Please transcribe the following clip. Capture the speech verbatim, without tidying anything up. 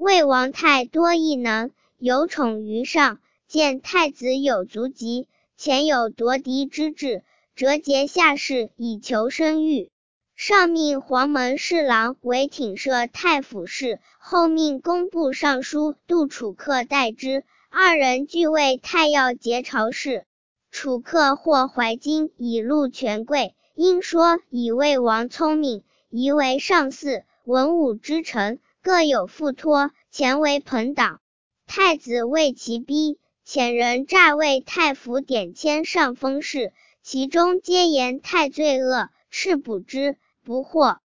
魏王太多异能，有宠于上，见太子有足疾，前有夺嫡之志，折节下士以求生育。上命黄门侍郎为挺舍太府事，后命工部尚书杜楚客代之，二人俱为太要节朝事。楚客获怀金以录权贵，因说以魏王聪明，宜为上嗣，文武之臣各有附托，前为朋党。太子为其逼，遣人诈为太府典签上封事，其中皆言太罪恶，斥捕之，不获。